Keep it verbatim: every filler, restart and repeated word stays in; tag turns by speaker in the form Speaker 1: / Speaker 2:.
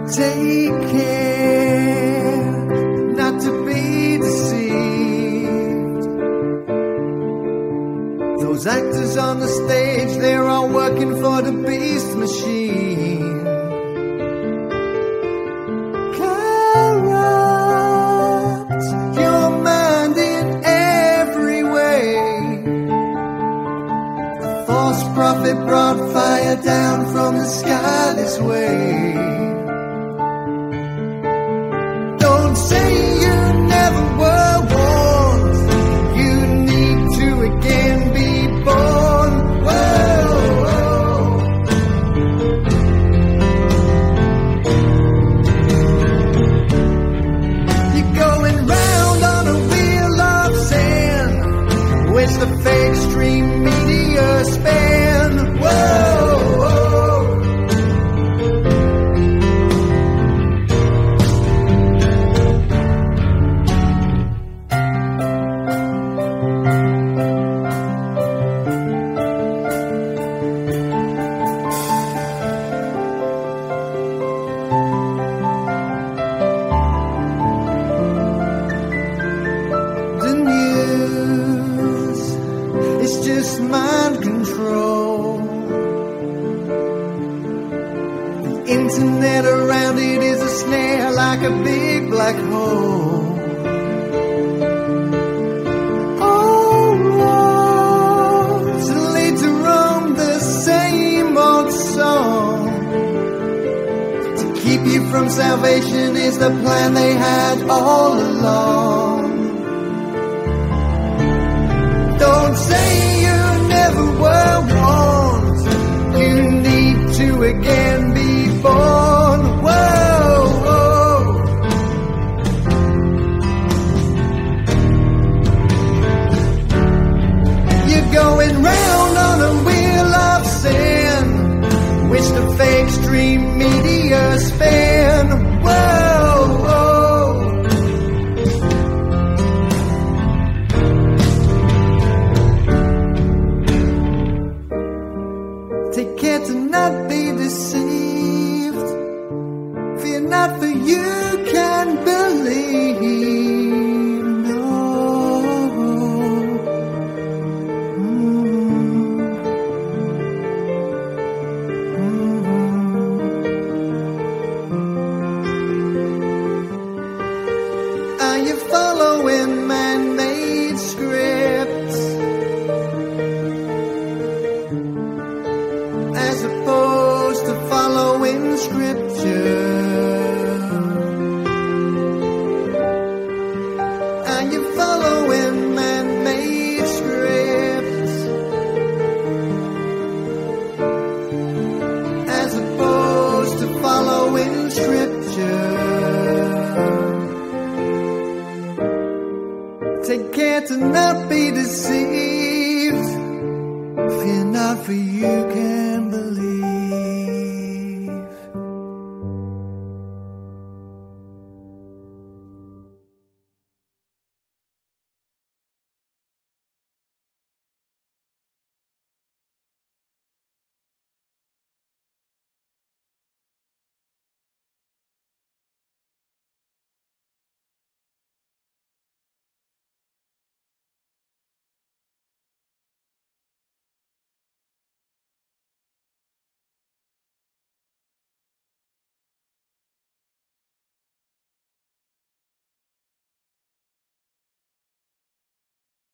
Speaker 1: Take care not to be deceived. Those actors on the stage, they're all working for the beast machine. Corrupt your mind in every way. The false prophet brought fire down from the sky this way. Say you never were warned. You need to again be born. Whoa, whoa. You're going round on a wheel of sand, which the fake stream media span. Whoa, whoa. It's just mind control. The internet around it is a snare, like a big black hole. Oh, roads lead to roam the same old song. To keep you from salvation is the plan they had all along. Don't say you never were warned. You need to again be born. Whoa, whoa. You're going round on a wheel of sand, which the fake stream media span. Whoa, whoa. Take care to not be deceived. Fear not, for you can believe. No. Mm. Mm. Are you following man-made scripts, as opposed to following scripture? Are you following man-made scripts, as opposed to following scripture?